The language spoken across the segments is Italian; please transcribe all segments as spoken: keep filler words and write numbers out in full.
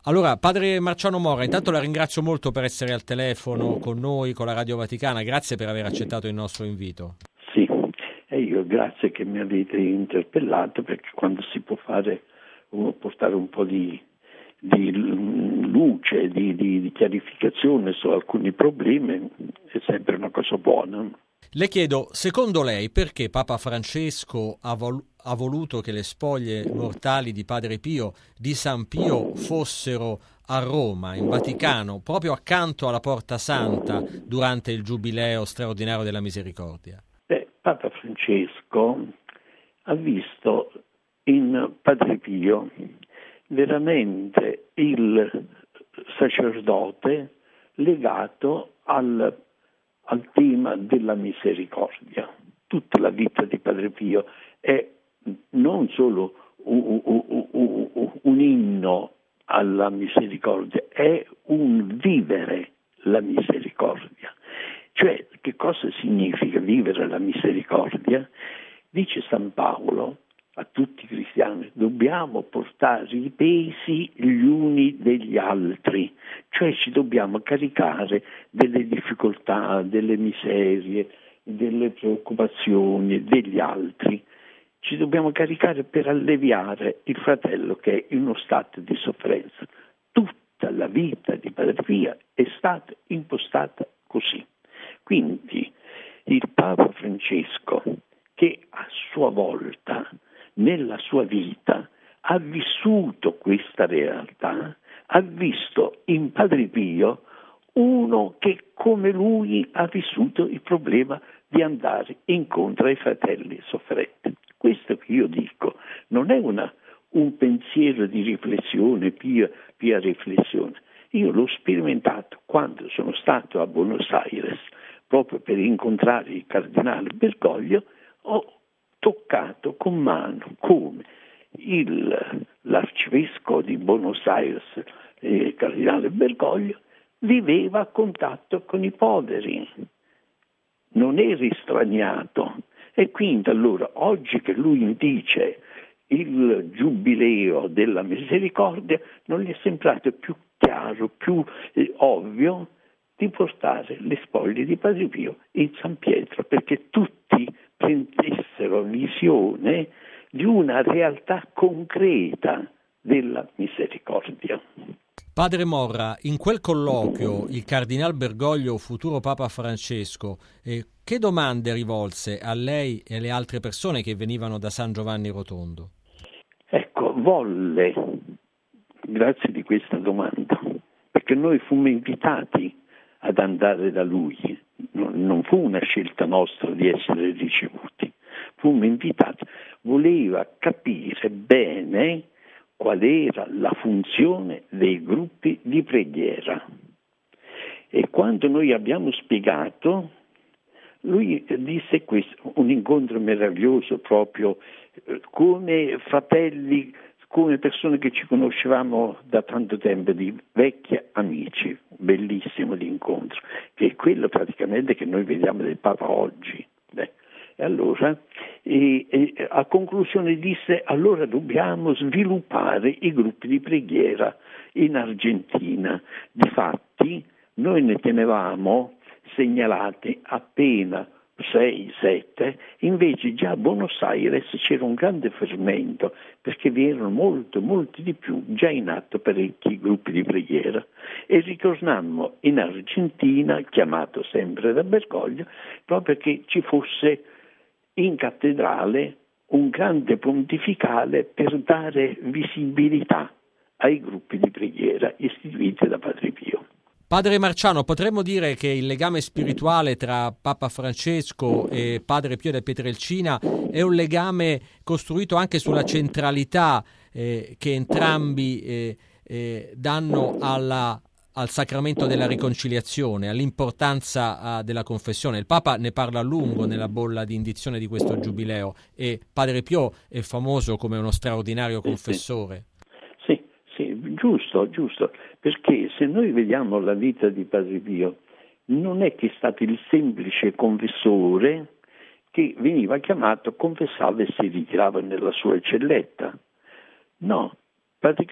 Allora, padre Marciano Morra, intanto la ringrazio molto per essere al telefono con noi, con la Radio Vaticana, grazie per aver accettato il nostro invito. Sì, e io grazie che mi avete interpellato, perché quando si può fare, portare un po' di, di luce, di, di, di chiarificazione su alcuni problemi, è sempre una cosa buona. Le chiedo, secondo lei, perché Papa Francesco ha, vol- ha voluto che le spoglie mortali di Padre Pio, di San Pio, fossero a Roma, in Vaticano, proprio accanto alla Porta Santa, durante il Giubileo straordinario della Misericordia? Beh, Papa Francesco ha visto in Padre Pio veramente il sacerdote legato al al tema della misericordia. Tutta la vita di Padre Pio è non solo un, un, un, un inno alla misericordia, è un vivere la misericordia. Cioè, che cosa significa vivere la misericordia? Dice San Paolo a tutti i cristiani: dobbiamo portare i pesi gli uni degli altri, cioè ci dobbiamo caricare delle difficoltà, delle miserie, delle preoccupazioni degli altri, ci dobbiamo caricare per alleviare il fratello che è in uno stato di sofferenza. Tutta la vita di Padre Pio è stata impostata così. Quindi il Papa Francesco, che a sua volta nella sua vita ha vissuto questa realtà, ha visto in Padre Pio uno che come lui ha vissuto il problema di andare incontro ai fratelli sofferenti. Questo che io dico non è una, un pensiero di riflessione, pia, pia riflessione. Io l'ho sperimentato quando sono stato a Buenos Aires, proprio per incontrare il cardinale Bergoglio. Ho toccato con mano come il, l'arcivescovo di Buenos Aires, il cardinale Bergoglio, viveva a contatto con i poveri, non era estraniato. E quindi allora, oggi che lui dice il giubileo della misericordia, non gli è sembrato più chiaro, più eh, ovvio di portare le spoglie di Padre Pio in San Pietro, perché tutti prendessero visione di una realtà concreta della misericordia. Padre Morra, in quel colloquio il cardinal Bergoglio, futuro Papa Francesco, eh, che domande rivolse a lei e alle altre persone che venivano da San Giovanni Rotondo? Ecco, volle, grazie di questa domanda, perché noi fummo invitati ad andare da lui, non, non fu una scelta nostra di essere ricevuti, fummo invitati, voleva capire bene qual era la funzione dei gruppi di preghiera. E quando noi abbiamo spiegato, lui disse questo, un incontro meraviglioso proprio, eh, come fratelli, come persone che ci conoscevamo da tanto tempo, di vecchi amici, bellissimo l'incontro, che è quello praticamente che noi vediamo del Papa oggi. Beh, e allora, e, e, a conclusione disse, allora dobbiamo sviluppare i gruppi di preghiera in Argentina. Difatti, noi ne tenevamo segnalati appena sei sette, invece già a Buenos Aires c'era un grande fermento, perché vi erano molto, molti di più, già in atto parecchi gruppi di preghiera. E ritornammo in Argentina, chiamato sempre da Bergoglio, proprio che ci fosse in cattedrale un grande pontificale per dare visibilità ai gruppi di preghiera istituiti da Padre Pio. Padre Marciano, potremmo dire che il legame spirituale tra Papa Francesco e Padre Pio da Pietrelcina è un legame costruito anche sulla centralità eh, che entrambi eh, eh, danno alla, al sacramento della riconciliazione, all'importanza uh, della confessione. Il Papa ne parla a lungo nella bolla di indizione di questo giubileo e Padre Pio è famoso come uno straordinario confessore. Sì, sì, giusto, giusto, perché se noi vediamo la vita di Padre Pio, non è che è stato il semplice confessore che veniva chiamato, confessava e si ritirava nella sua celletta. No,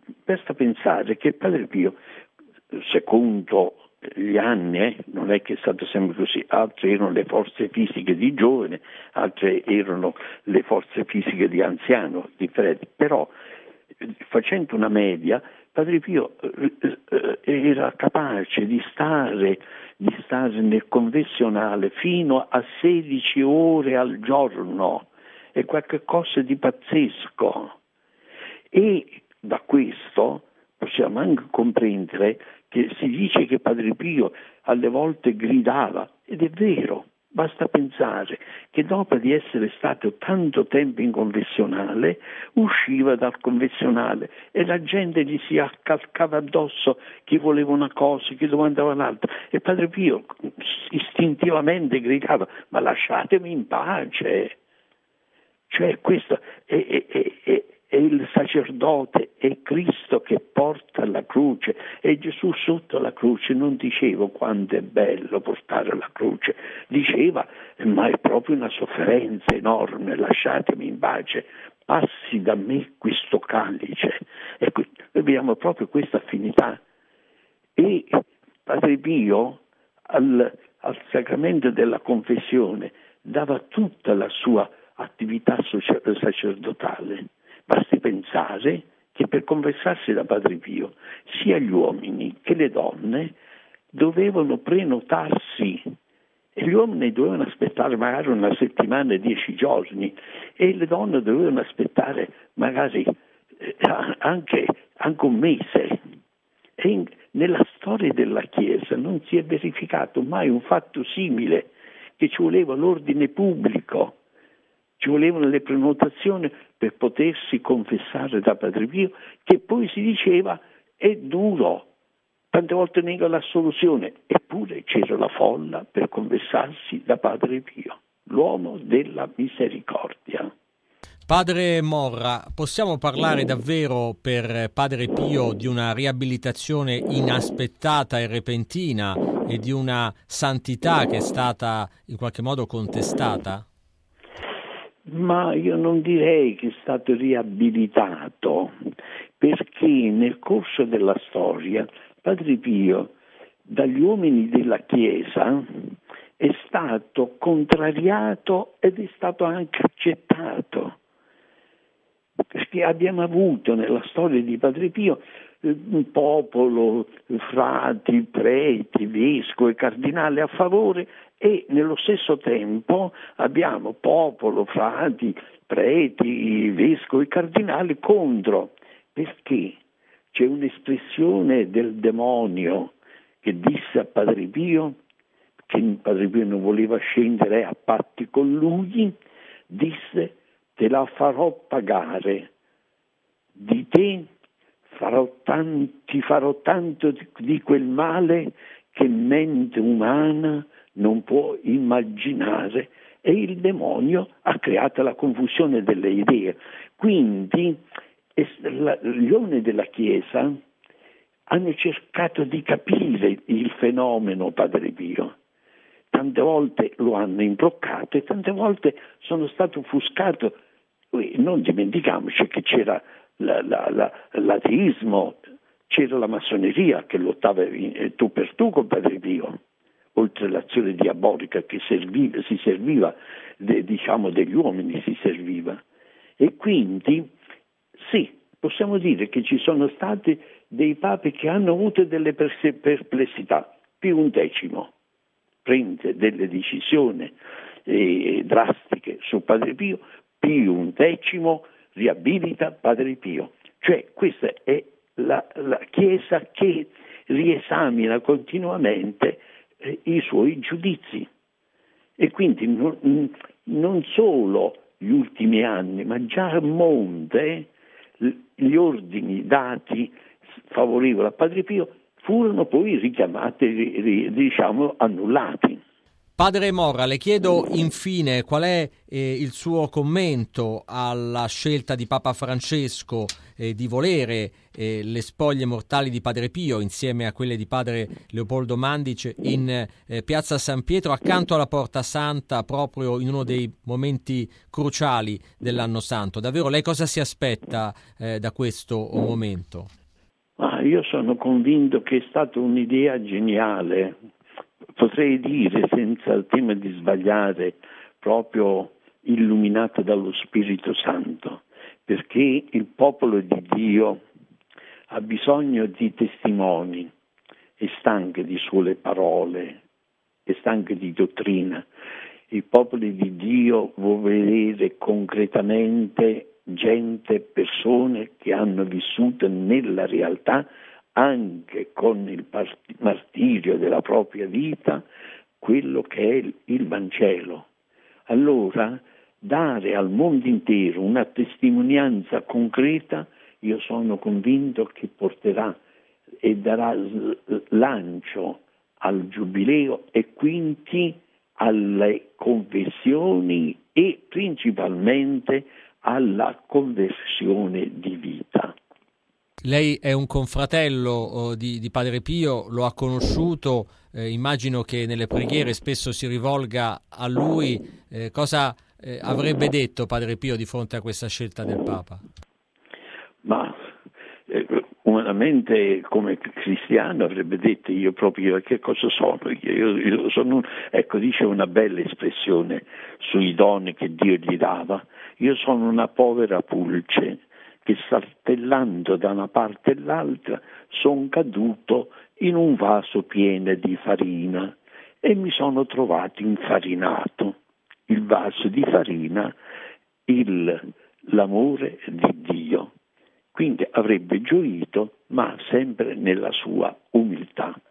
basta pensare che Padre Pio, secondo gli anni, eh, non è che è stato sempre così, altre erano le forze fisiche di giovane, altre erano le forze fisiche di anziano, differenti, però facendo una media, Padre Pio eh, era capace di stare, di stare nel confessionale fino a sedici ore al giorno, è qualcosa di pazzesco. E da questo possiamo anche comprendere che si dice che Padre Pio alle volte gridava, ed è vero. Basta pensare che dopo di essere stato tanto tempo in confessionale, usciva dal confessionale e la gente gli si accalcava addosso, chi voleva una cosa, chi domandava un'altra, e Padre Pio istintivamente gridava: ma lasciatemi in pace. Cioè questo è, è, è, è è il sacerdote, è Cristo che porta la croce, e Gesù sotto la croce non diceva quanto è bello portare la croce, diceva ma è proprio una sofferenza enorme, lasciatemi in pace, passi da me questo calice. E qui abbiamo proprio questa affinità. E Padre Pio al, al sacramento della confessione dava tutta la sua attività sacerdotale. Basti pensare che per confessarsi da Padre Pio sia gli uomini che le donne dovevano prenotarsi, e gli uomini dovevano aspettare magari una settimana e dieci giorni, e le donne dovevano aspettare magari eh, anche, anche un mese. E in, nella storia della Chiesa non si è verificato mai un fatto simile, che ci voleva l'ordine pubblico, ci volevano le prenotazioni per potersi confessare da Padre Pio, che poi si diceva è duro, tante volte nega l'assoluzione, eppure c'era la folla per confessarsi da Padre Pio, l'uomo della misericordia. Padre Morra, possiamo parlare davvero per Padre Pio di una riabilitazione inaspettata e repentina e di una santità che è stata in qualche modo contestata? Ma io non direi che è stato riabilitato, perché nel corso della storia Padre Pio dagli uomini della Chiesa è stato contrariato ed è stato anche accettato, perché abbiamo avuto nella storia di Padre Pio un popolo, frati, preti, vescovi, cardinali a favore, e nello stesso tempo abbiamo popolo, frati, preti, vescovi, cardinali contro, perché c'è un'espressione del demonio che disse a Padre Pio, che Padre Pio non voleva scendere a patti con lui, disse: te la farò pagare, di te farò tanti, ti farò tanto di, di quel male che mente umana non può immaginare. E il demonio ha creato la confusione delle idee. Quindi gli uomini della Chiesa hanno cercato di capire il fenomeno Padre Pio. Tante volte lo hanno imbroccato e tante volte sono stato offuscato. Non dimentichiamoci che c'era la, la, la, l'ateismo, c'era la massoneria che lottava in, tu per tu con Padre Pio, oltre l'azione diabolica che serviva, si serviva de, diciamo degli uomini, si serviva. E quindi sì, possiamo dire che ci sono stati dei papi che hanno avuto delle perplessità. Pio X prende delle decisioni eh, drastiche su Padre Pio, Pio X riabilita Padre Pio. Cioè questa è la, la Chiesa che riesamina continuamente eh, i suoi giudizi. E quindi non, non solo gli ultimi anni, ma già a monte gli ordini dati favorevoli a Padre Pio furono poi richiamati, diciamo, annullati. Padre Morra, le chiedo infine qual è eh, il suo commento alla scelta di Papa Francesco eh, di volere eh, le spoglie mortali di Padre Pio insieme a quelle di Padre Leopoldo Mandice in eh, Piazza San Pietro accanto alla Porta Santa, proprio in uno dei momenti cruciali dell'anno santo. Davvero lei cosa si aspetta eh, da questo momento? Ma io sono convinto che è stata un'idea geniale, potrei dire senza tema di sbagliare, proprio illuminata dallo Spirito Santo, perché il popolo di Dio ha bisogno di testimoni, è stanco di sole parole, è stanco di dottrina. Il popolo di Dio vuole vedere concretamente gente, persone che hanno vissuto nella realtà, anche con il martirio della propria vita, quello che è il Vangelo. Allora, dare al mondo intero una testimonianza concreta, io sono convinto che porterà e darà lancio al giubileo e quindi alle conversioni e principalmente alla conversione di vita. Lei è un confratello oh, di, di Padre Pio, lo ha conosciuto, eh, immagino che nelle preghiere spesso si rivolga a lui. Eh, cosa eh, avrebbe detto Padre Pio di fronte a questa scelta del Papa? Ma eh, umanamente come cristiano avrebbe detto io proprio che cosa sono? Io, io sono un, ecco, dice una bella espressione sui doni che Dio gli dava. Io sono una povera pulce che saltellando da una parte e l'altra sono caduto in un vaso pieno di farina e mi sono trovato infarinato. Il vaso di farina, il, l'amore di Dio. Quindi avrebbe gioito, ma sempre nella sua umiltà.